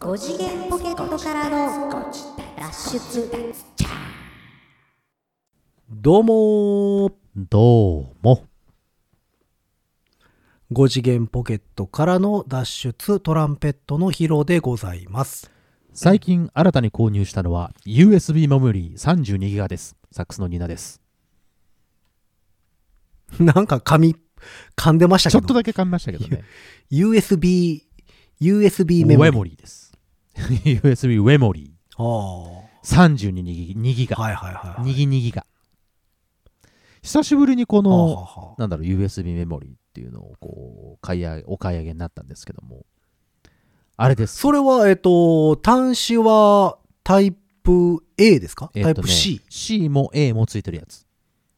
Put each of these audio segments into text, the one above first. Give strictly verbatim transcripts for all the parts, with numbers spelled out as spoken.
ご次元ポケットからの脱出。 どうもどうもご次元ポケットからの脱出トランペットのヒロでございます。 最近新たに購入したのは ユーエスビー メモリー さんじゅうにギガ です。サックスのニナです。 なんか噛み噛んでましたけどちょっとだけ噛みましたけどね。 ユーエスビー ユーエスビー メモリーウェモリーです。ユーエスビー ウェモリーあさんじゅうにギガ、 はいはいはい、はい、 にギガ。久しぶりにこのはははなんだろう ユーエスビー メモリーっていうのをこう買い上げお買い上げになったんですけども、あれです。 それはえっと端子はタイプ A ですか、 えっとね、 タイプ C。 C も A もついてるやつ。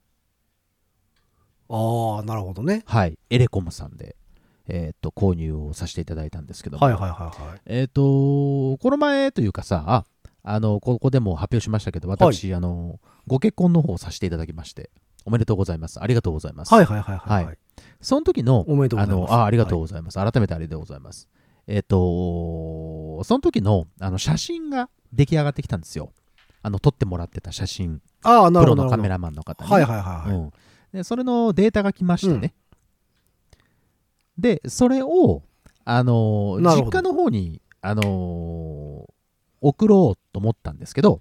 ああなるほどね。 はい、エレコムさんでえっと購入をさせていただいたんですけども、 はいはいはいはい。 えっとこの前というかさ、ああのここでも発表しましたけど、私、はい、あのご結婚の方をさせていただきまして、おめでとうございます。ありがとうございます。 はいはいはいはい、はい。 その時の、 おめでとうございます。 あのあありがとうございます。はい、改めてありがとうございます。えっとその時のあの写真が出来上がってきたんですよ。あの撮ってもらってた写真。 ああなるほど。 プロのカメラマンの方に、 はいはいはい、はい、 うん。でそれのデータが来ましてね。うん、でそれをあの実家の方にあの送ろうと思ったんですけど、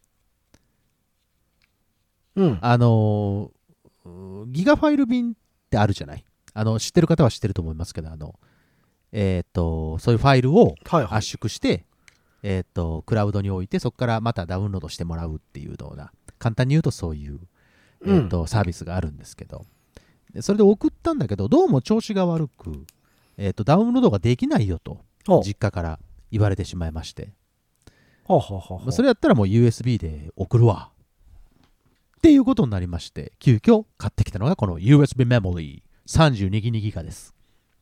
うん、 あのギガファイル便ってあるじゃない。あの知ってる方は知ってると思いますけど、あのえっ、ー、とそういうファイルを圧縮して、はいはい、えっ、ー、とクラウドに置いて、そこからまたダウンロードしてもらうっていうような、簡単に言うとそういう、えーとうん、サービスがあるんですけど、でそれで送ったんだけど、どうも調子が悪く、えーとダウンロードができないよと実家から言われてしまいまして、 はははは、 それやったらもう ユーエスビー で送るわっていうことになりまして、急遽買ってきたのがこの ユーエスビー メモリー さんじゅうにギガです。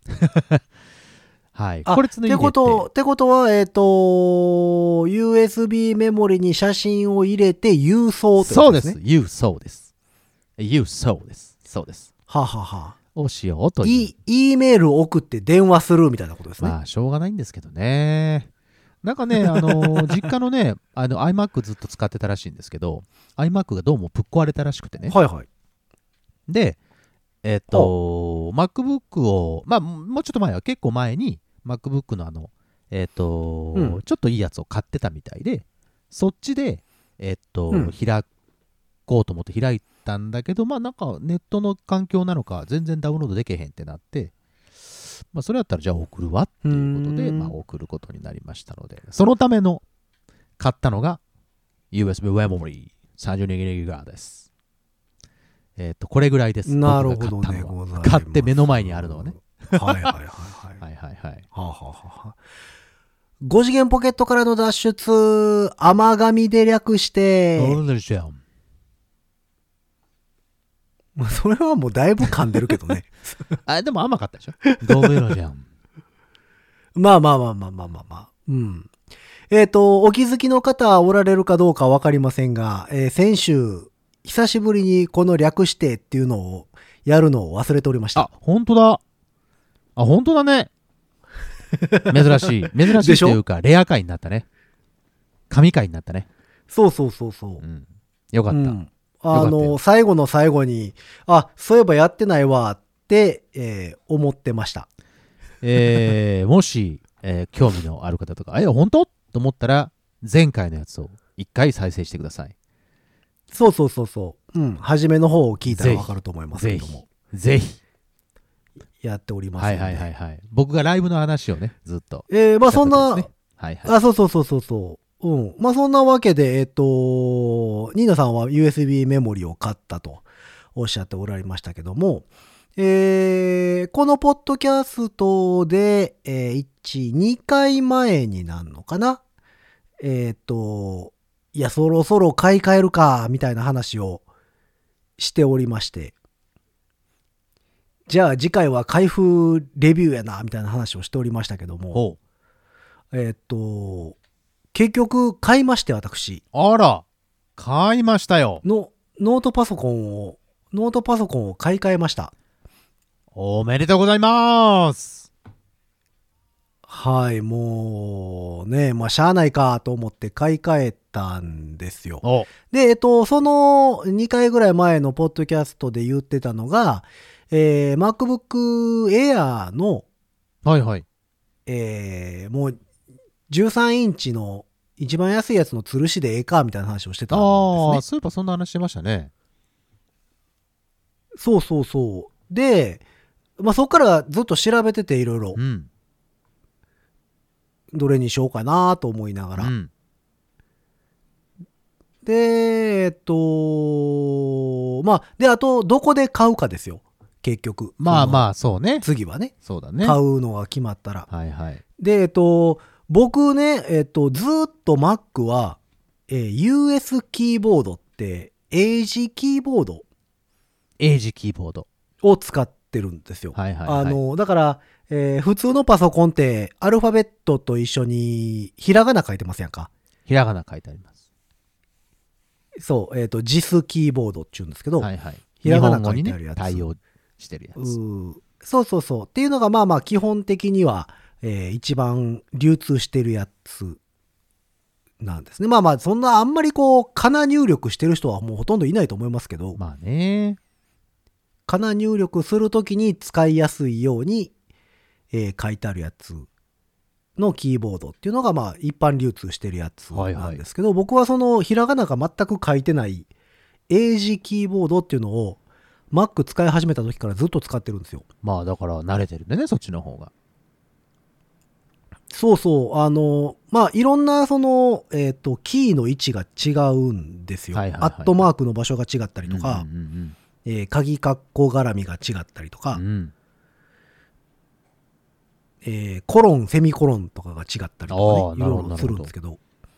はい。これつなぎでってことってことはえっ、ー、と ユーエスビー メモリに写真を入れて郵送ってことですね。 そうです。郵送です。郵送です。そうです。 ははは。 をしようという。 E メールを送って電話するみたいなことですね。 まあしょうがないんですけどね。なんかね、あの実家のね、あの iMac ずっと使ってたらしいんですけど、iMac がどうもぶっ壊れたらしくてね。 はいはい。 で、えっと、MacBook を、まあ、もうちょっと前は、結構前に、MacBook のあの、えっと、うん、ちょっといいやつを買ってたみたいで、そっちで、えっと、うん、開こうと思って開いたんだけど、まあなんかネットの環境なのか、全然ダウンロードできへんってなって、まあそれだったらじゃあ送るわっていうことで、まあ送ることになりましたので、そのための買ったのが ユーエスビー メモリー さんじゅうにギガです。えっと、これぐらいです。 なるほどね。 買って目の前にあるのはね。 はいはいはいはい。 はいはいはい。 はあ、はあはあ、ご次元ポケットからの脱出、甘噛みで略して。それはもうだいぶ噛んでるけどね。 あ、でも甘かったでしょ。ドーベロジャン。 まあまあまあまあまあまあまあ。うん。えっと、お気づきの方おられるかどうかわかりませんが、えー、先週、久しぶりにこの略してっていうのをやるのを忘れておりました。 あ、本当だ。あ、本当だね。珍しい。珍しいというか、レア回になったね。神回になったね。 そうそうそうそう。うん、 よかった。うん、 あの、最後の最後に、あ、そういえばやってないわって、えー、思ってました。 えー、もし、えー、興味のある方とか、え、本当と思ったら、前回のやつを一回再生してください。 そうそうそうそう。うん。初めの方を聞いたらわかると思いますけども。 ぜひ。ぜひやっております、 ね。はいはいはいはい。僕がライブの話をね、ずっと、 ね。えー、まあそんな、はいはい。 あ、そうそうそうそうそう。うん。まあそんなわけで、えっと、ニーナさんは ユーエスビー メモリを買ったとおっしゃっておられましたけども、えー、このポッドキャストで、えー、いち、にかいまえになるのかな。えっと、いや、そろそろ買い替えるか、みたいな話をしておりまして。じゃあ次回は開封レビューやな、みたいな話をしておりましたけども。えっと、結局買いまして、私。 あら、買いましたよ。 の、ノートパソコンを、ノートパソコンを買い替えました。 おめでとうございます。 はい、もうね、まあ、しゃあないかと思って買い替えたんですよ。 おで、えっと、そのにかいぐらい前のポッドキャストで言ってたのが、えー、MacBook Air の、 はいはい。 えー、もうじゅうさんインチの一番安いやつの吊るしでええかみたいな話をしてたんですああ、 ね。 そういえばそんな話してましたね。 そうそうそう。で、まあ、そこからずっと調べてていろいろう、ん。 どれにしようかなと思いながら。 うん。 で、えっと、まあ、で、あと、どこで買うかですよ。結局。 まあまあ。 あ、そうね。 次はね。 そうだね。 買うのが決まったら。 はいはい。 で、えっと、僕ね、えっと、ずーっと Mac は、えー ユーエス キーボードって、英字キーボード英字キーボード。 を使ってるんですよ。 はいはいはい。 あの、だから、えー普通のパソコンってアルファベットと一緒にひらがな書いてますやんか。 ひらがな書いてあります。 そう、えっ、と、ジスキーボードって言うんですけど、 はいはい。 ひらがな日本語にね書いてあるやつ。 対応してるやうつ。 ーそうそうそう。っていうのがまあまあ基本的には、えー一番流通してるやつなんですね。まあまあそんなあんまりこう、かな入力してる人はもうほとんどいないと思いますけど、 まあね。 かな入力するときに使いやすいように、えー書いてあるやつのキーボードっていうのがまあ一般流通してるやつなんですけど、僕はそのひらがなが全く書いてない英字キーボードっていうのを Mac 使い始めた時からずっと使ってるんですよ。 まあだから慣れてるんでね、そっちの方が。 そうそう。あの、まあ、いろんな、その、えっ、と、キーの位置が違うんですよ。 はいはいはいはいアットマークの場所が違ったりとか、 うんうんえー鍵括弧絡みが違ったりとか、 うんうん。うん。 えーコロン、セミコロンとかが違ったりとかね、いあーなるほどろいろするんですけど。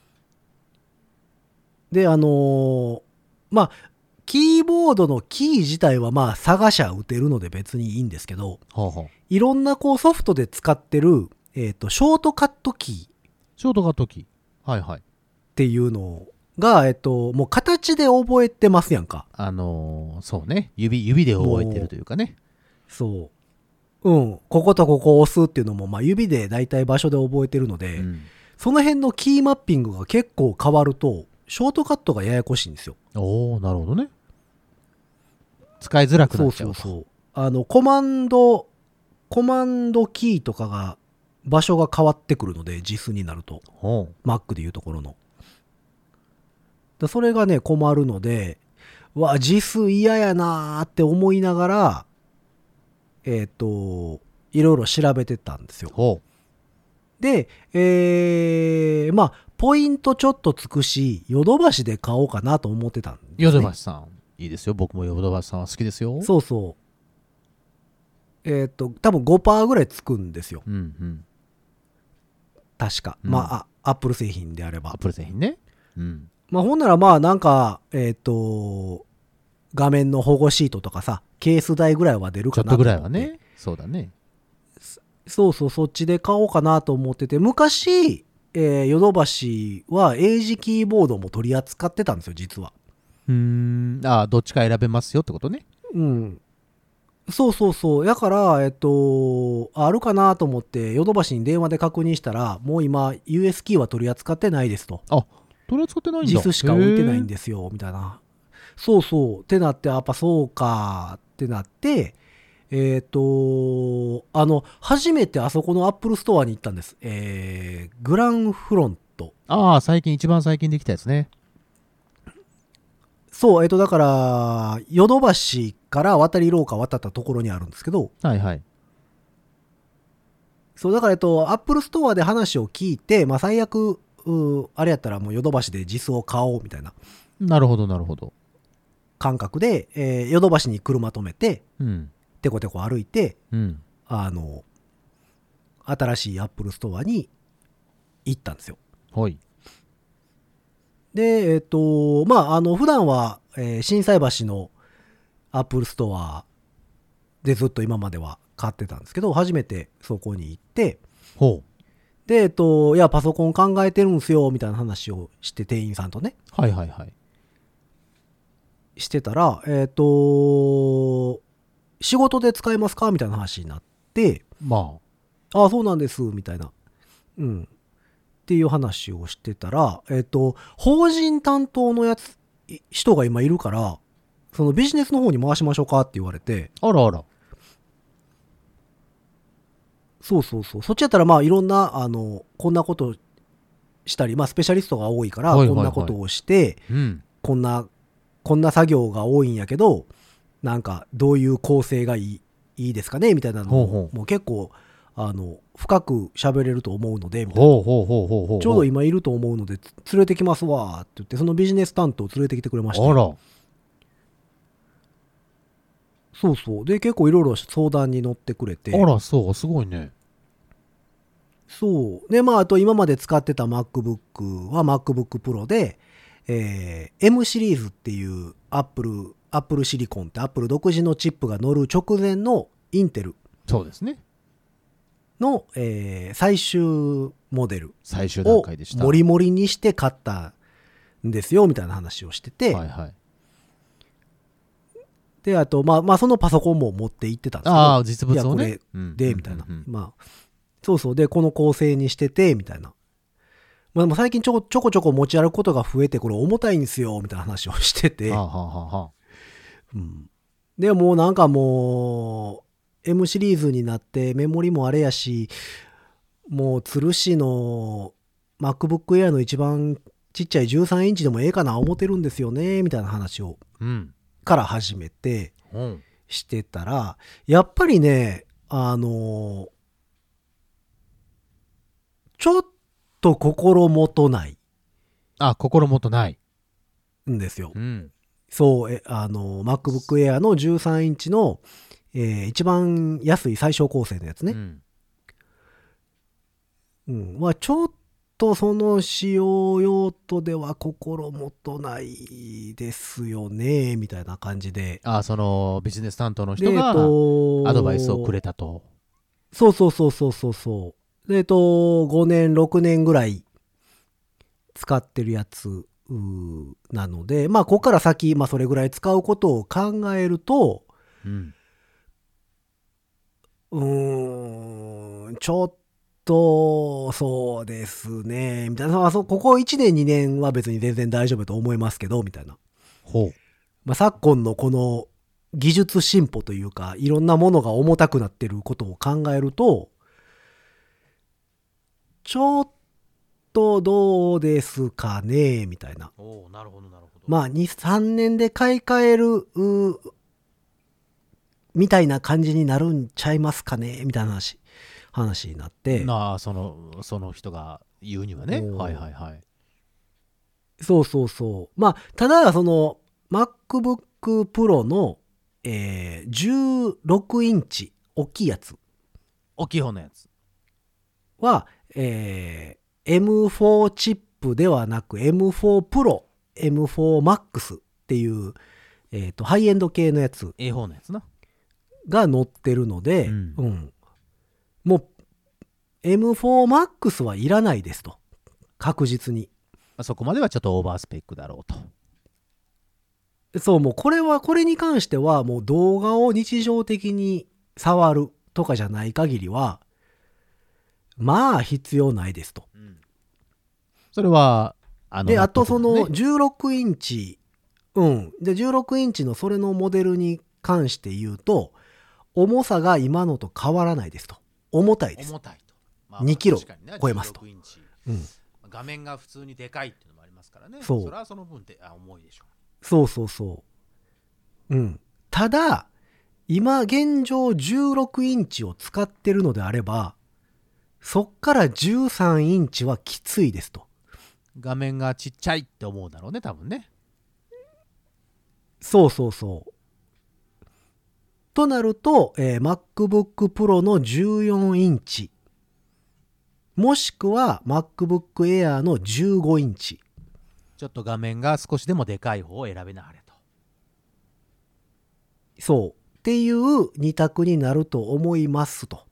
で、あのーまあ、キーボードのキー自体はまあ、探しゃ打てるので別にいいんですけど、 ほうほう。 いろんなこうソフトで使ってる、えっ、と、ショートカットキー、 ショートカットキー。はいはい。 っていうのが、えっと、もう形で覚えてますやんか。 あのーそうね。指、指で覚えてるというかね。 そう。うん。こことここを押すっていうのも、まあ、指で大体場所で覚えてるので、 うん。 その辺のキーマッピングが結構変わると、ショートカットがややこしいんですよ。 おー、なるほどね。使いづらくなそうっちゃと。 そううそう。あの、コマンド、コマンドキーとかが、場所が変わってくるので、ジスになると。 ほう。 Mac でいうところの。だそれがね、困るので、うわ、ジス嫌やなーって思いながら、えっ、と、いろいろ調べてたんですよ。 ほで、えー、まあ、ポイントちょっとつくし、ヨドバシで買おうかなと思ってたんです、ね。 う。ヨドバシさん。いいですよ。僕もヨドバシさんは好きですよ。 そうそう。えっ、と、多分 ごパーセント ぐらいつくんですよ。 うんうん。 確か。 うんまあ、アップル製品であればアッ。プル製品ね。うん。 まあ、ほんならまあ、なんか、えっ、と、画面の保護シートとかさ、ケース代ぐらいは出るちょっとぐかなと思って。 らいはね。そうだね。 そうそう、そっちで買おうかなと思ってて、昔、えーヨドバシは英字キーボードも取り扱ってたんですよ、実は。 うーん。ああ、どっちか選べますよってことね。 うん。そうそうそう。やから、えっと、あるかなと思って、ヨドバシに電話で確認したら、もう今、ユーエス キーは取り扱ってないですと。 あ、取り扱ってないんだ。 ジスしか置いてないんで。 ですよ、みたいな。そうそう。ってなって、やっぱそうか、ってなって、えっ、と、あの、初めてあそこのアップルストアに行ったんです。えー、グランフロント。 ああ、最近、一番最近できたやつね。 そう、えっ、と、だから、ヨドバシから渡り廊下渡ったところにあるんですけど、 はいはい。 そう、だから、えっと、アップルストアで話を聞いて、まあ、最悪、うあれやったらもうヨドバシでジスを買おうみたいななるほど、なるほど。 感覚で、えーヨドバシに車止めて、 うん。 テコテコ歩いて、 うん。 あの、新しいアップルストアに行ったんですよ。 はい。 で、えっ、と、まあ、あの、普段は、えー、心斎橋のアップルストアでずっと今までは買ってたんですけど、初めてそこに行って、 ほで、えっ、と、いや、パソコン考えてるんすよ、みたいな話をして、店員さんとね、 う。はいはいはい。 してたら、えっ、と、仕事で使えますかみたいな話になって、 まああ、そうなんです、みたいな。 うん。っていう話をしてたら、えっと、法人担当のやつ、人が今いるから、そのビジネスの方に回しましょうかって言われて。 あらあら。 そうそうそう。そっちやったらまあいろんな、あの、こんなことしたり、まあスペシャリストが多いから、 はいはいはいこんなことをして、 うん。 こんな、こんな作業が多いんやけど、なんかどういう構成がいい、いいですかねみたいなのを、 ほうほうもう結構、あの、深く喋れると思うので、みたいな。 ほうほうほうほうほう。 ちょうど今いると思うので、つ連れてきますわって言って、そのビジネス担当を連れてきてくれました。 あら。 そうそう。で、結構いろいろ相談に乗ってくれて。 あら、そう、すごいね。 そう。で、まあ、あと今まで使ってた MacBook は MacBook Pro で、えー、M シリーズっていう Apple、Apple Silicon って Apple 独自のチップが乗る直前のインテルそうですね。 の、えー、最終モデル最終段を階でした。 モリモリにして買ったんですよ、みたいな話をしてて。 はいはい。 で、あと、まあ、まあ、そのパソコンも持って行ってたんですけど。 ああ、実物をね。 いや、これで、みたいな。 うんうんうんまあ、そうそう。で、この構成にしてて、みたいな。まあ、でも最近ちょこちょこちょこ持ち歩くことが増えて、これ重たいんですよ、みたいな話をしてて。 はあ、はあはあはあ、 うん。でもうなんかもう、M シリーズになってメモリもあれやし、もう鶴氏の MacBook Air の一番ちっちゃいじゅうさんインチでもええかな思ってるんですよね、みたいな話を、 うん。 から始めてうん。 してたら、やっぱりね、あの、ちょっと心もとないあ、心もとない。 んですよ。 うん。 そう、えあの、MacBook Air のじゅうさんインチの、えー一番安い最小構成のやつね。 うん。 うん。まあ、ちょっとその使用用途では心もとないですよね、みたいな感じで。 あ、そのビジネス担当ので、 人がえっと、 アドバイスをくれたと。 そうそうそうそうそうそう。で、えっと、ごねん、ろくねんぐらい使ってるやつうーなので、まあ、ここから先、まあ、それぐらい使うことを考えると、 うん。 うーん、ちょっと、そうですね、みたいな。あそここいちねん、にねんは別に全然大丈夫と思いますけど、みたいな。 ほう。 まあ、昨今のこの技術進歩というか、いろんなものが重たくなってることを考えると、ちょっとどうですかね、みたいな。 おお、なるほどなるほど。 まあ、に、さんねんで買い替える、うみたいな感じになるんちゃいますかね、みたいな話、話になって。 なあ、そのその人が言うにはね。 おーはいはいはい。 そうそうそう。まあ、ただ、その、MacBook Pro の、えー、じゅうろくインチ、大きいやつ大きい方のやつ。 は、えー、エムフォー チップではなく エムフォー Pro、エムフォー Max っていう、えーと、ハイエンド系のやつええ方のやつな。 が載ってるので、 うんうんもう、エムフォー Max はいらないですと。確実に。 あそこまではちょっとオーバースペックだろうと。 そう、もうこれは、これに関しては、もう動画を日常的に触るとかじゃない限りは、まあ必要ないですと。 うん、それは、あの、 で、あとその納得だねじゅうろくインチ、うん。で、じゅうろくインチのそれのモデルに関して言うと、重さが今のと変わらないですと。重たいです。 重たいと。まにキロ確かにね超えますとじゅうろくインチうん。 画面が普通にでかいっていうのもありますからね。 そうそれはその分であ重いでしょそうそうそう。うん。ただ、今現状じゅうろくインチを使ってるのであれば、そっからじゅうさんインチはきついですと。 う。画面がちっちゃいって思うだろうね、多分ね。 そうそうそう。となると、えー MacBook Pro のじゅうよんインチ、もしくは MacBook Air のじゅうごインチ。 ちょっと画面が少しでもでかい方を選べなはれと。 そう。っていうに択になると思いますと。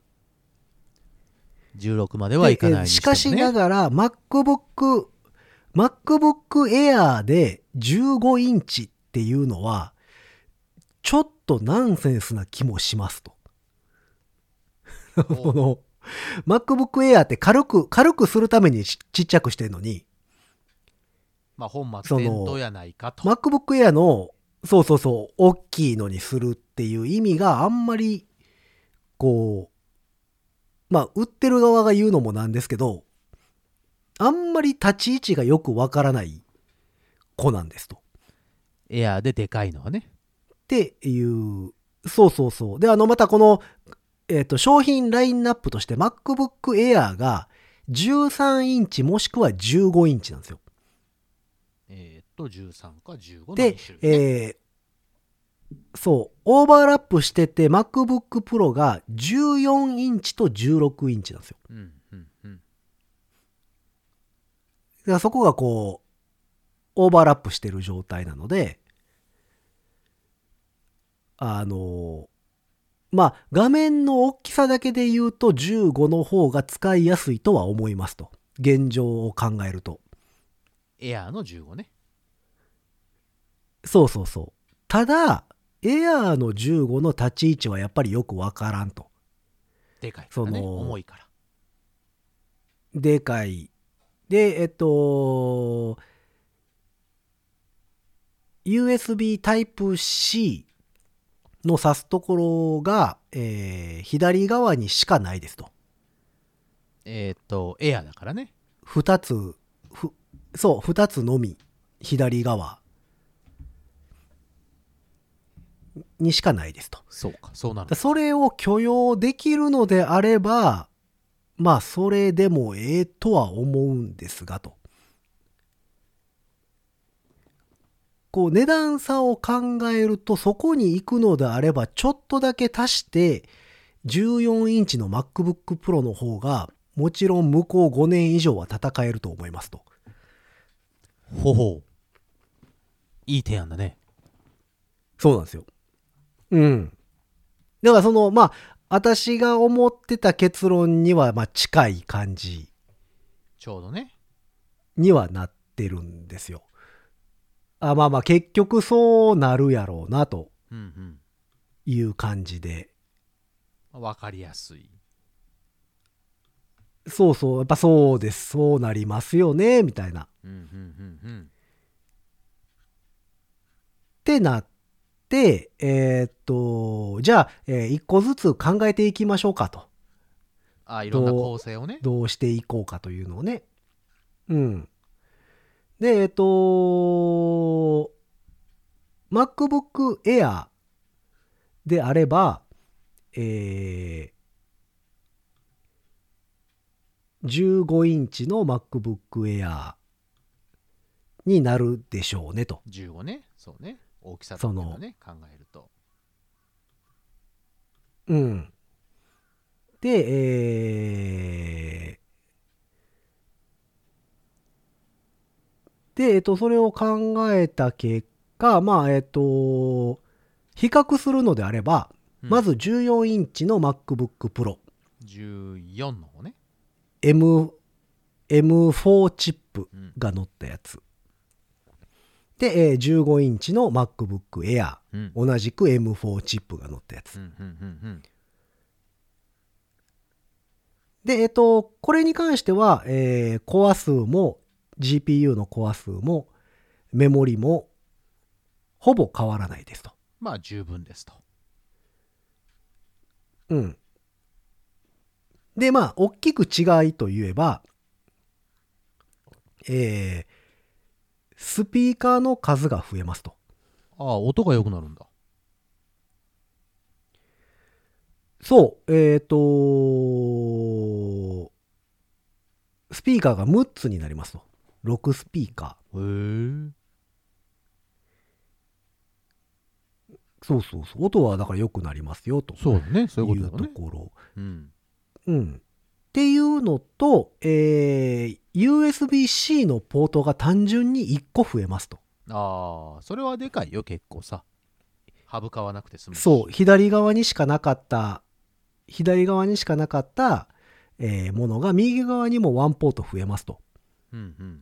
じゅうろくまではいかないにしても、ね、 しかしながら MacBook、MacBook Air でじゅうごインチっていうのは、ちょっとナンセンスな気もしますと。この MacBook Air って軽く、軽くするためにちちっちゃくしてんのに、 まあ本末転倒やないかと。 MacBook Air の、そうそうそう、大きいのにするっていう意味があんまり、こう、まあ、売ってる側が言うのもなんですけど、あんまり立ち位置がよくわからない子なんですと。 エアーででかいのはね。 っていう、そうそうそう。で、あの、またこの、えっと、商品ラインナップとして MacBook Air がじゅうさんインチもしくはじゅうごインチなんですよ。 えー、っと、じゅうさんかじゅうごのでに種類、ね。 えー、そう、オーバーラップしてて MacBook Pro がじゅうよんインチとじゅうろくインチなんですよ。 うんうんうん。 だからそこがこう、オーバーラップしてる状態なので、あの、まあ、画面の大きさだけで言うとじゅうごの方が使いやすいとは思いますと。現状を考えると。 エアーのじゅうごね。 そうそうそう。ただ、エアーのじゅうごの立ち位置はやっぱりよくわからんと。 でかいからね。 その重いから。 でかい。で、えっと、ユーエスビー Type-C の挿すところが、えー左側にしかないですと。 えー、っと、エアーだからね。 二つ、ふ、そう、二つのみ、左側にしかないですと。 そうか、そうなるのか。 それを許容できるのであれば、まあ、それでもええとは思うんですがと。こう、値段差を考えると、そこに行くのであれば、ちょっとだけ足して、じゅうよんインチの MacBook Pro の方が、もちろん向こうごねん以上は戦えると思いますと。 ほほう。いい提案だね。 そうなんですよ。うん。だからその、まあ、私が思ってた結論には、まあ、近い感じちょうどね。 にはなってるんですよ。あ、まあまあ、結局そうなるやろうな、とうんいう感じで。 うん。わかりやすい。 そうそう、やっぱそうです。そうなりますよね、みたいな。っうんうんうんうん。 てなって、えーっと、じゃあ、えー一個ずつ考えていきましょうかと。 あ、いろんな構成をね。 どうしていこうかというのをね。うん。で、えっと、MacBook Air であれば、えー、じゅうごインチの MacBook Air になるでしょうねと。 じゅうごね。そうね。大きさとかのね、考えると。 うん。で、えー、で、えっと、それを考えた結果、まあ、えっと、比較するのであれば、 うんまずじゅうよんインチの MacBook Pro、 じゅうよんの方ね。 M、エムフォー チップが乗ったやつ。で、えーじゅうごインチの MacBook Air、 うん。 同じく エムフォー チップが乗ったやつ。 うんうんうんうん。 で、えっと、これに関しては、えーコア数も ジーピーユー のコア数もメモリもほぼ変わらないですと。 まあ十分ですと。 うん。で、まあ、大きく違いといえば、えー、スピーカーの数が増えますと。 ああ、音が良くなるんだ。 そう、えっと、スピーカーがむっつになりますと。ろくスピーカへえ。 ー。そうそうそう。音はだから良くなりますよと。 そうだね。そういういうことだね。 ところ。 うん。 うん。っていうのと、えー、ユーエスビー-C のポートが単純にいっこ増えますと。 ああ、それはでかいよ、結構さ。省かわなくて済むし。 そう、左側にしかなかった、左側にしかなかった、えーものが右側にもワンポート増えますと。 うんうん。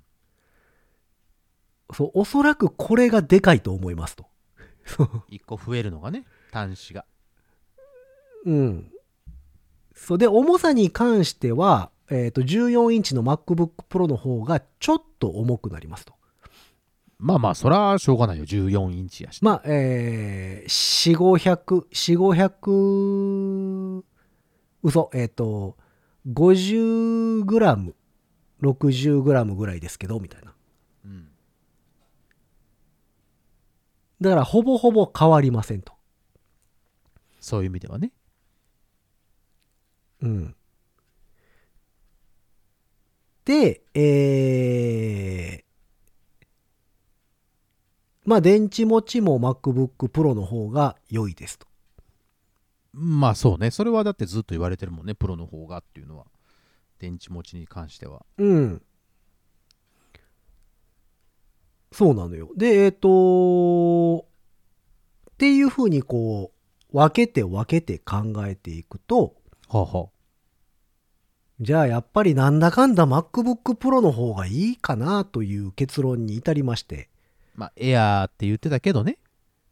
そう、おそらくこれがでかいと思いますと。 いっこ増えるのがね、端子が。 うん。 そうで、重さに関しては、えっと、じゅうよんインチの MacBook Pro の方がちょっと重くなりますと。 まあまあ、そらしょうがないよ。じゅうよんインチやし。 まあ、えー、よん、ごひゃく、よん、ごひゃく、嘘、えっと、ごじゅうグラム、ろくじゅうグラムぐらいですけど、みたいな。 うん。 だから、ほぼほぼ変わりませんと。 そういう意味ではね。 うん。で、えー、まあ、電池持ちも MacBook Pro の方が良いですと。 まあそうね。それはだってずっと言われてるもんね。プロの方がっていうのは。電池持ちに関しては。 うん。そうなのよ。で、えっと、っていうふうにこう、分けて分けて考えていくと、 はあはあ。 じゃあやっぱりなんだかんだ MacBook Pro の方がいいかなという結論に至りまして。 まあ、エアーって言ってたけどね。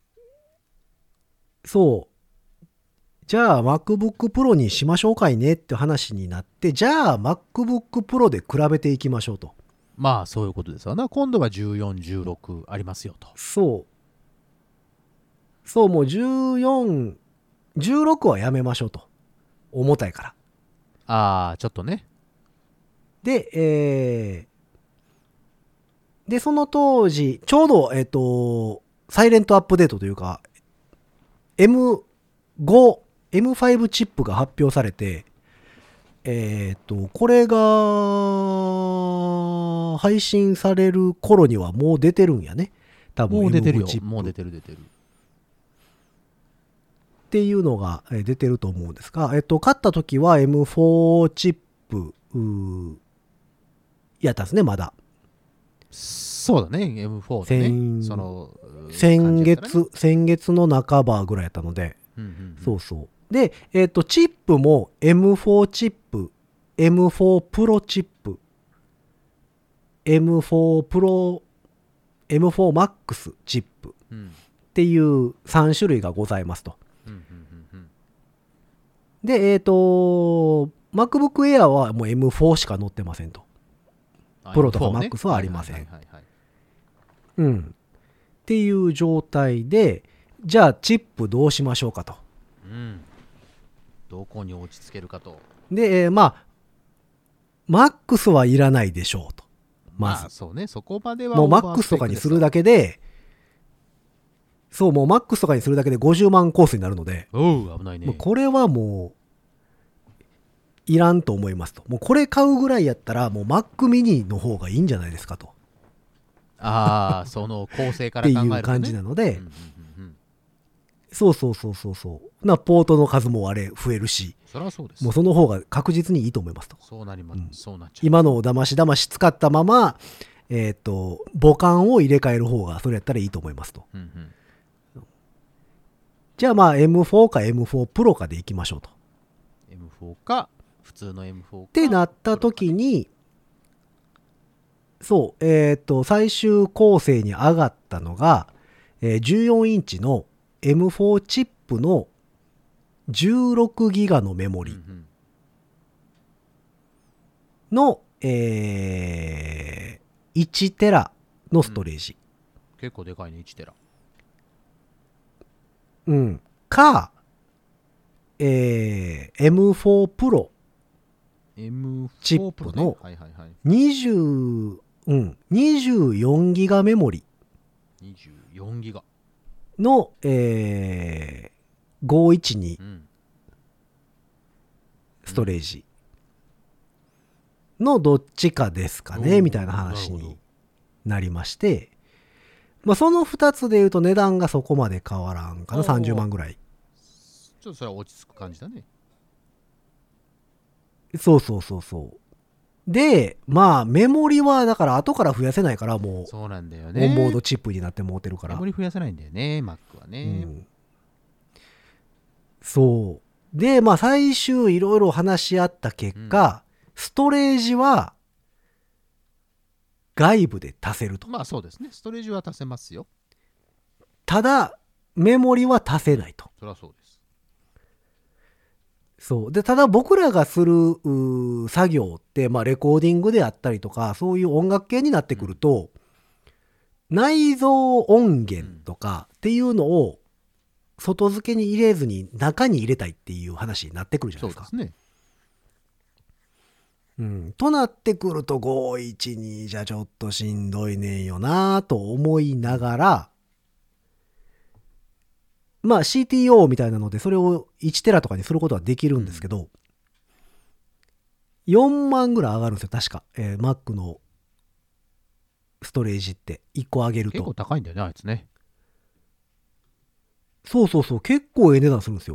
そう。じゃあ MacBook Pro にしましょうかいねって話になって、じゃあ MacBook Pro で比べていきましょうと。 まあそういうことですわな。今度はじゅうよん、じゅうろくありますよと。 そう。そう、もうじゅうよん、じゅうろくはやめましょうと。重たいから。 ああ、ちょっとね。 で、えー、で、その当時、ちょうど、えっと、サイレントアップデートというか、エムご、エムファイブ チップが発表されて、えっと、これが配信される頃にはもう出てるんやね。多分もう出てるエムごよチッ。プもう出てる出てる。 っていうのがえー出てると思うんですが、えっと、買った時は エムフォー チップうーやったんですね、まだ。 そうだね。エムフォー だね。 先その、 先月、 感じやったね先月の半ばぐらいやったので、 うんうんうんそうそう。で、えっと、チップも エムフォー チップ、エムフォー プロチップ、エムフォー プロ、エムフォー マックス チップうんっていうさん種類がございますと。 うんうんうんうんで、えっと、MacBook Air はもう エムフォー しか載ってませんと。 あプロとかエムフォーね Max はありませんはいはいはいはいうん。っていう状態で、じゃあチップどうしましょうかと。 うんどこに落ち着けるかと。 で、えーまあ、MAX はいらないでしょうと。まず。 まあそうね。そこまではもうオーバー MAX スペックですわとかにするだけで、そう、もう MAX とかにするだけでごじゅうまんコースになるので、 おう危ないね。 もうこれはもう、いらんと思いますと。もうこれ買うぐらいやったら、もう Mac mini の方がいいんじゃないですかと。 ああ、その構成かってら考えると、ね、 いう感じなので、 うんうんうんうんそうそうそうそうそう。な、ポートの数もあれ増えるし、 そりゃそうです。 もうその方が確実にいいと思いますと。 そうなりま、 うんそうなっちゃう。 今のをだましだまし使ったまま、えっと、母艦を入れ替える方がそれやったらいいと思いますと。 うんうん、 じゃあまあ エムフォー か エムフォー プロかでいきましょうと。 エムフォー か、普通の エムフォー か。 ってなった時に、そう、えっと、最終構成に上がったのが、えーじゅうよんインチの エムフォー チップのじゅうろくギガのメモリうんうんの、えーいちテラのストレージ。 結構でかいね、いちテラ。 うん。か、えー、エムフォー Pro エムフォーチップのプロねはいはいはい。 にじゅう、うん、にじゅうよんギガメモリにじゅうよんギガ。 の、えー、ごひゃくじゅうにうん。 ストレージのどっちかですかね、 おーみたいな話なるほになりまして、まあ、そのふたつで言うと値段がそこまで変わらんかな、 おーさんじゅうまんぐらい。 ちょっとそれは落ち着く感じだね。 そうそうそうそう。で、まあ、メモリはだから後から増やせないから、もそうなんだよう、 ね。 オンボードチップになってもうてるから。 メモリ増やせないんだよね、Mac はね。 うんそう。で、まあ、最終いろいろ話し合った結果、ストレージは外部で足せると。 まあそうですね。ストレージは足せますよ。 ただ、メモリは足せないと。 そりゃそうです。 そうでただ僕らがするう作業って、まあ、レコーディングであったりとかそういう音楽系になってくると、うん、内蔵音源とかっていうのを外付けに入れずに中に入れたいっていう話になってくるじゃないですか。 そうですね。 うん、となってくるとごーいちにじゃちょっとしんどいねんよなと思いながら、まあ シーティーオー みたいなのでそれをいちテラとかにすることはできるんですけど、うん、よんまんぐらい上がるんですよ確か、えー、Mac のストレージっていっこ上げると結構高いんだよねあいつね。 そうそうそう結構ええ値段するんですよ。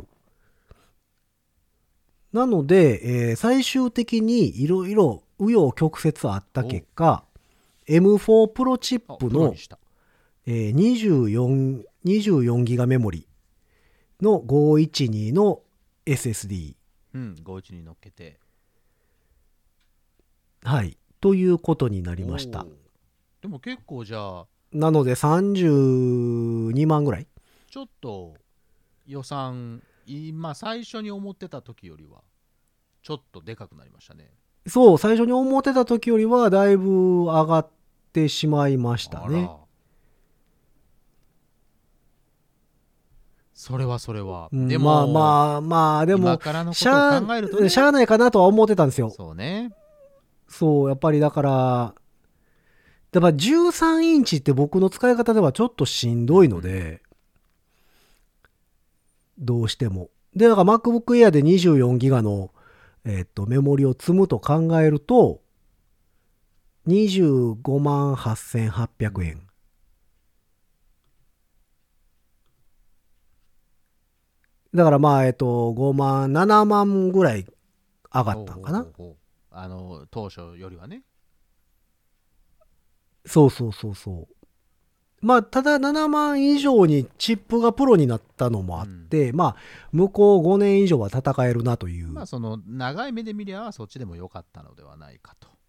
なので、えー、最終的にいろいろ紆余曲折あった結果 エムフォー プロチップの、えー、にじゅうよん、にじゅうよんギガメモリのごーいちにの エスエスディー、 うん、ごーいちに乗っけてはいということになりました。 でも結構じゃあなのでさんじゅうにまんぐらいちょっと予算今最初に思ってた時よりはちょっとでかくなりましたね。 そう最初に思ってた時よりはだいぶ上がってしまいましたね。 それはそれは、 うん、 でもまあまあまあでも今からのことを考えるとね、 しゃあないかなとは思ってたんですよ。 そうね。 そうやっぱりだからやっぱじゅうさんインチって僕の使い方ではちょっとしんどいので、うん、どうしてもでだから MacBook Air でにじゅうよんギガのえっとメモリを積むと考えるとにじゅうごまんはっせんはっぴゃくえん、うん、だからまあえっとごまんななまんぐらい上がったんかな。 ほうほうほう、あの当初よりはね。 そうそうそうそうまあただななまん以上にチップがプロになったのもあって、うん、まあ向こうごねん以上は戦えるなという、 まあその長い目で見りゃそっちでも良かったのではないかと。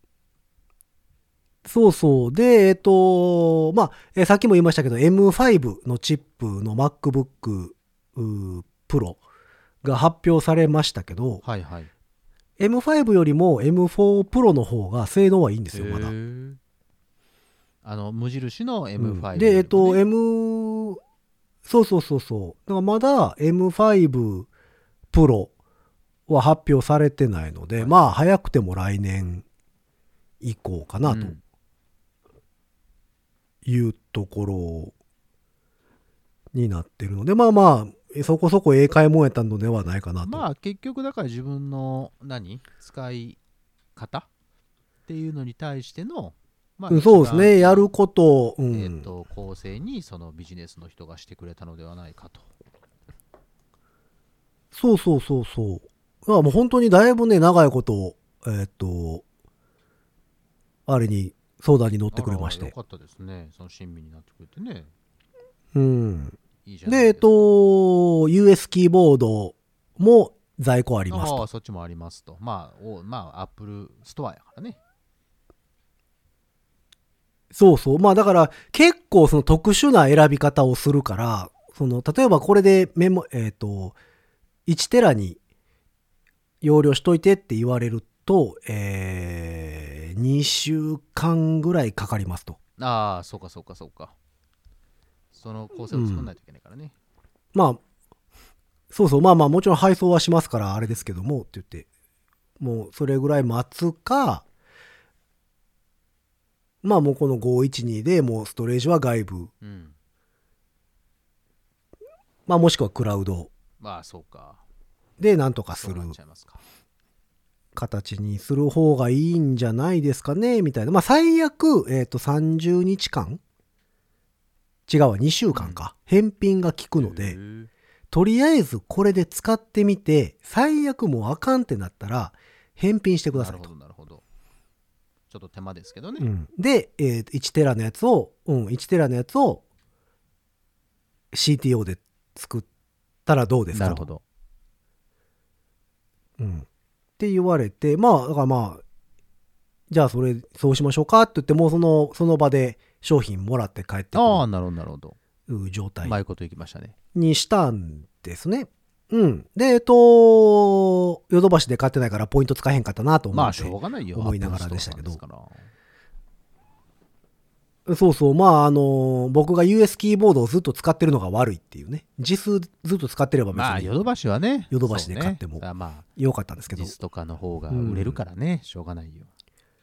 そうそうでえっとまあえさっきも言いましたけど エムファイブ のチップの MacBook Pro が発表されましたけど、 はいはい、 エムファイブ よりも エムフォー Pro の方が性能はいいんですよまだ。 あの無印の エムファイブ、ね、うん、 でえっと M そうそうそうそうだからまだ エムファイブ Pro は発表されてないので、はい、まあ早くても来年以降かなというところになってるので、うん、まあまあそこそこ英会もやったのではないかなと。 まあ結局だから自分の何使い方っていうのに対してのまあ、 そうですねやることを、 うんえー、と公正にそのビジネスの人がしてくれたのではないかと。 そうそうそうそうだからもう本当にだいぶね長いことをえっ、ー、とあれに相談に乗ってくれまして。 よかったですねその親身になってくれてね。 うんいいじゃないですか。でえっ、ー、と ユーエス キーボードも在庫ありますと。 あそっちもありますと。まあおまあアップルストアやからね。 そうそう。まあだから結構その特殊な選び方をするから、その例えばこれでメモ、えっと、いちテラに容量しといてって言われると、えー、にしゅうかんぐらいかかりますと。 ああ、そうかそうかそうか。その構成を作らないといけないからね。 うん、まあ、そうそう。まあまあもちろん配送はしますからあれですけどもって言って、もうそれぐらい待つか、まあもうこのごーいちにでもうストレージは外部、うん、まあもしくはクラウド、 まあそうかでなんとかする形にする方がいいんじゃないですかねみたいな。まあ最悪えっとさんじゅうにちかん違うわにしゅうかんか、うん、返品が効くのでとりあえずこれで使ってみて最悪もうあかんってなったら返品してくださいと。 なるほどなるほど。ちょっと手間ですけどね、 うん、で、えー、いちテラのやつを、うん、いちテラのやつを シーティーオー で作ったらどうですかと。 なるほど、 うん、って言われて、まあだからまあじゃあそれそうしましょうかって言ってもうそのその場で商品もらって帰ってくる。 ああなるほどなるほど。 状態うまいこといきましたねにしたんですね。 うん。で、えっと、ヨドバシで買ってないからポイント使えへんかったなと思って。 まあしょうがないよ。 思いながらでしたけどアップルストアなんですからそうそう。まあ、あの、僕が ユーエス キーボードをずっと使ってるのが悪いっていうね。実数ずっと使ってれば別まあ、ヨドにバシはね。 ヨドバシで買ってもそうねまあ、 良かったんですけど。 実とかの方が売れるからね。しょうがないよ。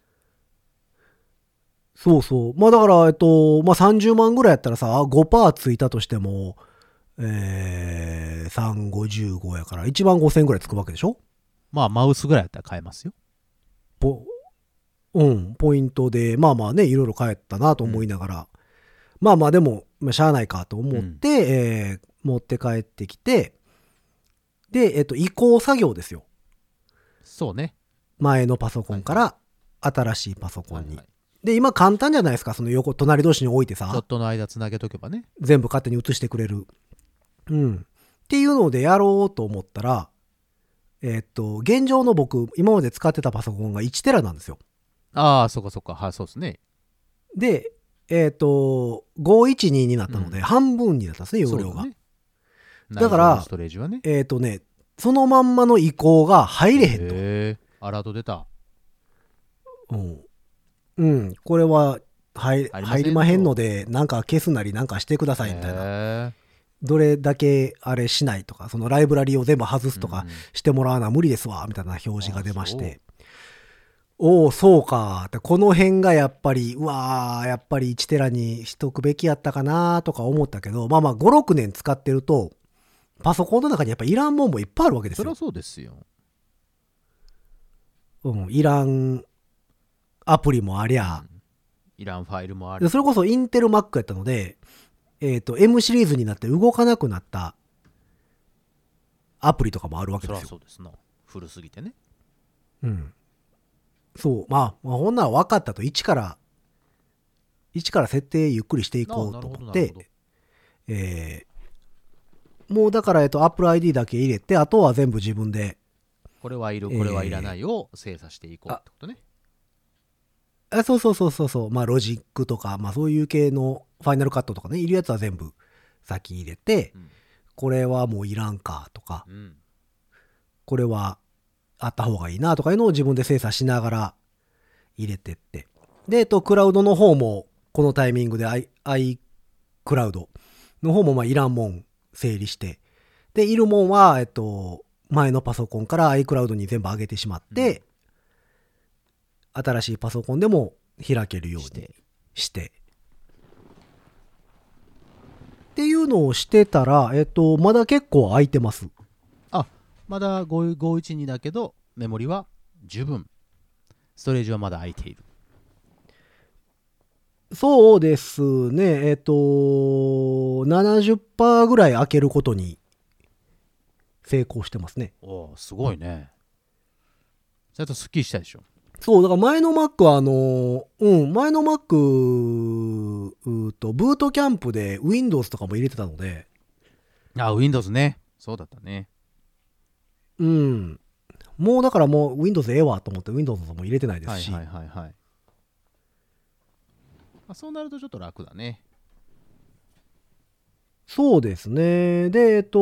そうそう。まあだから、えっと、まあさんじゅうまんぐらいやったらさ、ごパーセントついたとしても、えー、さんびゃくごじゅうごやからいちまんごせんぐらいつくわけでしょ。 まあ、マウスぐらいやったら買えますよ。 ポ、うん、ポイントで、まあまあね、いろいろ買えたなと思いながら、まあまあでも、まあ、しゃあないかと思って、えー持って帰ってきて、で、えっと、移行作業ですよ。 そうね。 前のパソコンから新しいパソコンに。 はいはいで、今簡単じゃないですか。その横、隣同士に置いてちょさっ、との間つなげとけばね。 全部勝手に移してくれる。うん。っていうのでやろうと思ったら、えっと、現状の僕、今まで使ってたパソコンがいちテラなんですよ。 ああ、そっかそっか。はい、そうですね。 で、えっと、ごひゃくじゅうにになったので、 うん半分になったんですね、容量が。 そうねだから内蔵のストレージはね。 えっとね、そのまんまの移行が入れへんと。 へえ。アラート出た。 うん。うん。これは入、 入りませんと入りまへんので、なんか消すなりなんかしてくださいみたいな。 へえどれだけあれしないとか、そのライブラリを全部外すとかうんしてもらうのは無理ですわ、みたいな表示が出まして。おお、そうか。ってこの辺がやっぱり、うわー、やっぱりいちテラにしとくべきやったかなとか思ったけど、まあまあご、ろくねん使ってると、パソコンの中にやっぱいらんもんもいっぱいあるわけですよそりゃ。そうですよ。 うん、いらんアプリもありゃ、 いらんファイルもある。 でそれこそインテル Mac やったので、えっ、と、M シリーズになって動かなくなったアプリとかもあるわけそりですよ。 ゃそうですな。古すぎてね。 うん。そう。まあ、まあ、ほんなら分かったと、一から、一から設定ゆっくりしていこうと思ってあなるほどなるほど、 えー、もうだから、えっと、Apple アイディー だけ入れて、あとは全部自分で、 これはいる、 えーこれはいらないを精査していこうってことね。 あそうそうそうそうそう、まあ、ロジックとか、まあ、そういう系のファイナルカットとかね、いるやつは全部先入れて、 うんこれはもういらんかとか、 うん。 これはあった方がいいなとかいうのを自分で精査しながら入れてって。で、えっと、クラウドの方も、このタイミングで i、iCloud の方も、まあ、いらんもん整理して、で、いるもんは、えっと、前のパソコンから iCloud に全部上げてしまって、新しいパソコンでも開けるようにして。っていうのをしてたら、えっと、まだ結構空いてます。 あ、まだごひゃくじゅうにだけど、メモリは十分。ストレージはまだ空いている。 そうですね。えっと、ななじゅっパーセントぐらい開けることに成功してますね。 おお、すごいね。ちゃんとスッキリしたでしょ。 そう、だから前の Mac はあの、うん、前の Mac、うーと、ブートキャンプで Windows とかも入れてたので、 あ、Windows ね。そうだったね。 うん。もうだからもう Windows ええわと思って Windows も入れてないですし、 はいはいはいはい。あ、そうなるとちょっと楽だね。 そうですね。で、えっと、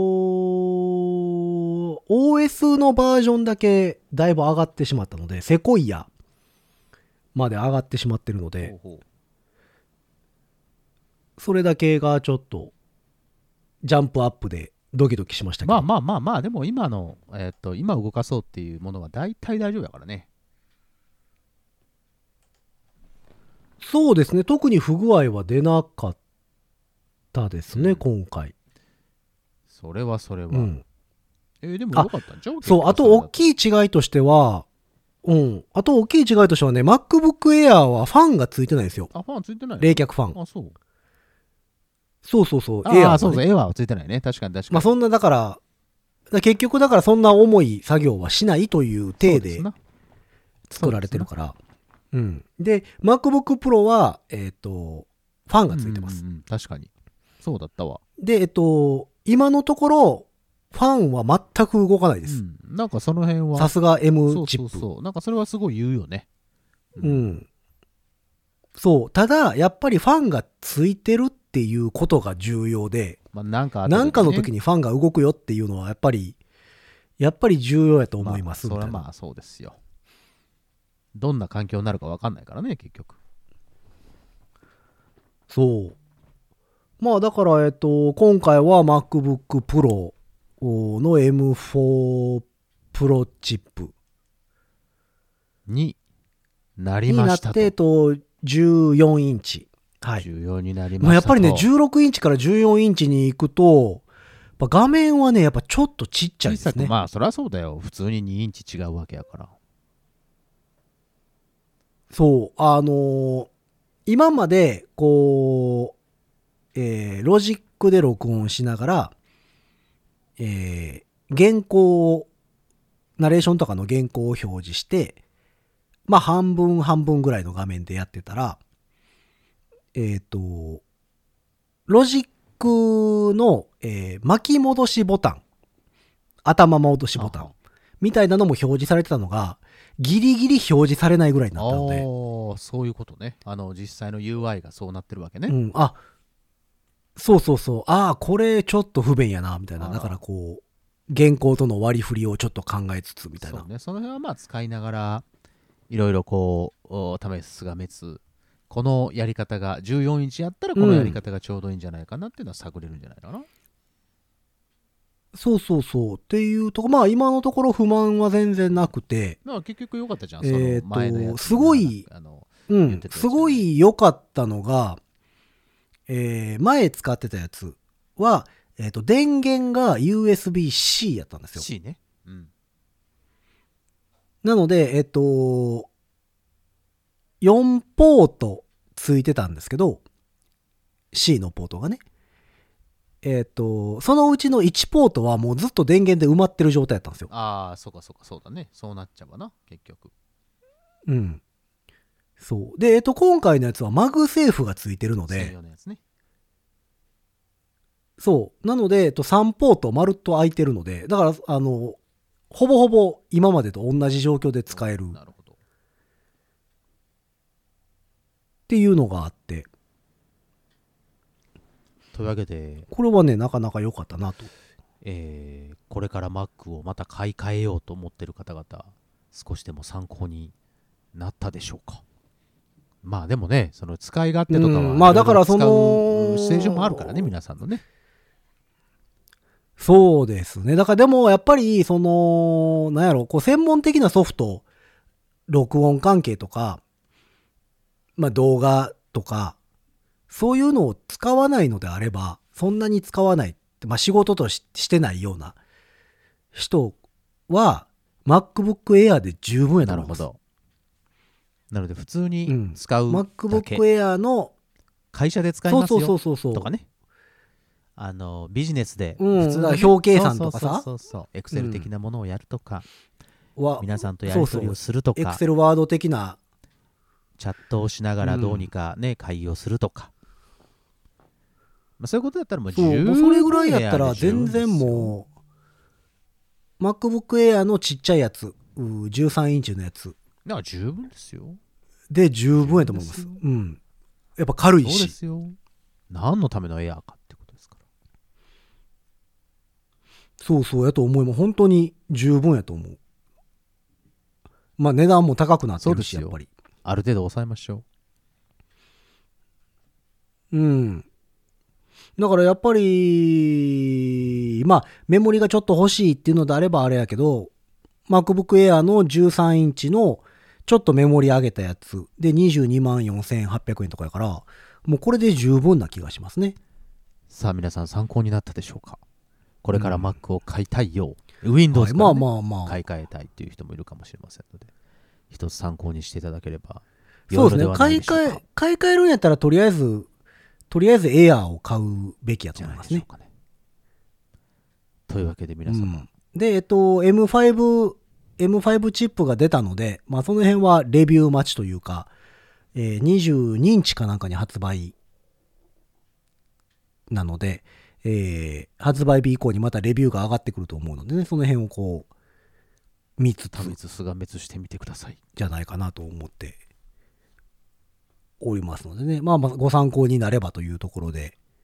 オーエス のバージョンだけだいぶ上がってしまったので、セコイアまで上がってしまってるので、 ほうほそれだけがちょっとジャンプアップでドキドキしましたけど。 まあまあまあまあ、でも今の、えーっと、今動かそうっていうものは大体大丈夫だからね。 そうですね。特に不具合は出なかったですね、 うん今回。 それはそれは。 うん。 えーでもよかったんちゃうそう、あと大きい違いとしては、うん。あと大きい違いとしてはね、MacBook Air はファンがついてないんですよ。 あ、ファンついてないの冷却ファン。 あ、そう。 そうそうそう。 あ Air あ、そうそう、 ね。 絵はついてないね。確かに確かに。 まあそんな、だから、だから結局だからそんな重い作業はしないという体で作られてるから。うん。で、MacBook Pro は、えっと、ファンがついてます。 うんうんうん確かに。そうだったわ。 で、えっと、今のところ、ファンは全く動かないです。 うん。なんかその辺は。 さすが M そうチップ。 そうそう。なんかそれはすごい言うよね。 うん。そう。ただ、やっぱりファンがついてるってっていうことが重要で、 まあ、なんかあった時にね、 なんかの時にファンが動くよっていうのはやっぱりやっぱり重要やと思いますみたいな。 まあ、それはまあそうですよ。どんな環境になるか分かんないからね、結局。 そう。まあだからえっと今回は MacBook Pro の エムフォー Pro チップになりになっましたと。 てえっとじゅうよんインチ。はい。 重要になりましたと。 まあやっぱりねじゅうろくインチからじゅうよんインチに行くとやっぱ画面はねやっぱちょっとちっちゃいですね。 小さく、まあそりゃそうだよ。普通ににインチ違うわけやから。 そう、あのー今まで、こう、えーロジックで録音しながら、えー原稿を、ナレーションとかの原稿を表示して、まあ半分半分ぐらいの画面でやってたら、えっと、ロジックの、えー巻き戻しボタン、頭戻しボタン、みたいなのも表示されてたのが、ギリギリ表示されないぐらいになったので。 ああ、そういうことね。あの、実際の ユーアイ がそうなってるわけね。 うん、あ、そうそうそう。ああ、これちょっと不便やな、みたいな。 あーだからこう、原稿との割り振りをちょっと考えつつ、みたいな。 そうね。その辺はまあ使いながら、いろいろこう、お試すがめつ、このやり方が、じゅうよんインチやったらこのやり方がちょうどいいんじゃないかなっていうのは探れるんじゃないかな。 そうそうそう。っていうとこ、まあ今のところ不満は全然なくて、 まあ結局良かったじゃん、 えーとその前のやつ。 すごいあの、 うん言って、たやつすごい良かったのが、えー前使ってたやつは、えっと、電源が ユーエスビー-C やったんですよ。 C ね。うん。 なので、えっと、よんポートついてたんですけど、C のポートがね。えっと、そのうちのいちポートはもうずっと電源で埋まってる状態だったんですよ。 ああ、そうかそうか、そうだね。そうなっちゃうわな、結局。 うん。そう。で、えっと、今回のやつはマグセーフがついてるの専で、 用のやつね。 そう。なので、えっと、さんポートまるっと空いてるので、だから、あの、ほぼほぼ今までと同じ状況で使えるっなるほど。 ていうのがあって、 というわけで、 これはね、なかなか良かったなと。 えーこれから Mac をまた買い替えようと思ってる方々、少しでも参考になったでしょうか。まあでもね、その使い勝手とかは、 うんまあだからそのいろいろ使うシチュエーションもあるからね、皆さんのね。 そうですね。だからでも、やっぱり、その、なんやろ、こう、専門的なソフト、録音関係とか、まあ動画とか、そういうのを使わないのであれば、そんなに使わない、まあ仕事と し, してないような人は、MacBook Air で十分やと思います。 なるほど。なので普通うにん。 使うだ MacBook け、 Air の、 会社で使いそうそうますよそうそうそう。 とかね。あのビジネスでうん普通のね、 だから表計算とかさそうそうそうそうエクセル的なものをやるとか、 は、 皆さんとやり取りをするとか、 Excel ワード的な、 チャットをしながらどうにかね、会議をするとか、まあ、そういうことだったらもう十そう、 分もうそれぐらいやったらエアで十分全然ですよもう、MacBook Air のちっちゃいやつ、うじゅうさんインチのやつだから十分ですよ。 で十分やと思います。 十分ですうん。やっぱ軽いそうでし。 すよ。何のためのエアーかってことですから。 そうそうやと思います。本当に十分やと思う。まあ値段も高くなってるし、 そうですよやっぱり。 ある程度抑えましょうん。だからやっぱり、まあメモリがちょっと欲しいっていうのであればあれやけど、MacBook Air のじゅうさんインチのちょっとメモリ上げたやつでにじゅうにまんよんせんはっぴゃくえんとかやから、もうこれで十分な気がしますね。 う。さあ皆さん参考になったでしょうか。これから Mac を買いたいよう、Windows から、ねはいまあまあまあ。 買い替えたいっていう人もいるかもしれませんので、一つ参考にしていただければそうですね。 良いのではな買いいでしょうか。 替え、買い替えるんやったらとりあえず、とりあえず Air を買うべきやとじゃ思いますね。 ないでしょうかね。というわけで皆様、 うんで、えっと、エムファイブ、エムファイブ チップが出たので、まあその辺はレビュー待ちというか、えー、にじゅうにインチかなんかに発売なので、えー、発売日以降にまたレビューが上がってくると思うのでね、その辺をこう、見つつ多滅すが滅してみてください。 じゃないかなと思っておりますのでね、まあまあご参考になればというところで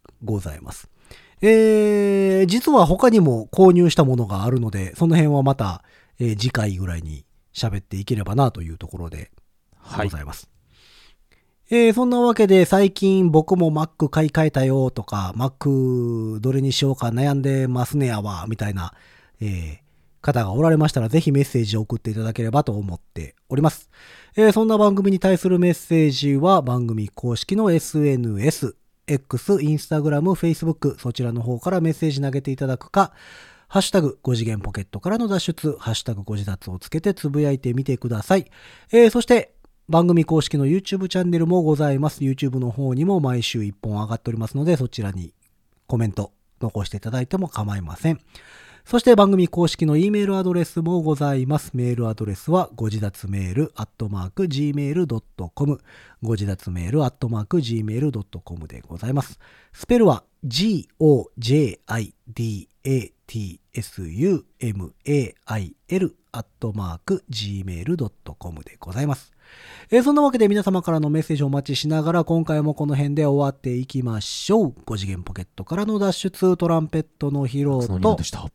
ございます。えー、実は他にも購入したものがあるので、その辺はまた、えー次回ぐらいに喋っていければなというところでございます。えーそんなわけで最近僕も Mac 買い替えたよとか、Mac どれにしようか悩んでますねやわ、みたいな、えー方がおられましたらぜひメッセージを送っていただければと思っております。えーそんな番組に対するメッセージは番組公式の エスエヌエス、X、Instagram、Facebook、そちらの方からメッセージ投げていただくか、ハッシュタグご次元ポケットからの脱出、ハッシュタグご自立をつけてつぶやいてみてください。えーそして番組公式の YouTube チャンネルもございます。YouTube の方にも毎週いっぽん上がっておりますので、そちらにコメント残していただいても構いません。そして番組公式の E メールアドレスもございます。メールアドレスはご自立メールアットマーク ジーメールドットコム ご自立メールアットマーク ジーメールドットコム でございます。スペルは ジーオージェーアイディーエーティーエスユーエムエーアイエル アットマーク ジーメールドットコム でございます。えーそんなわけで皆様からのメッセージをお待ちしながら今回もこの辺で終わっていきましょう。ご次元ポケットからの脱出、トランペットのヒロと、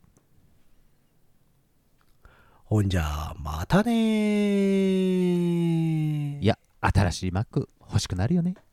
ほんじゃまたねー。 いや、新しい Mac 欲しくなるよね。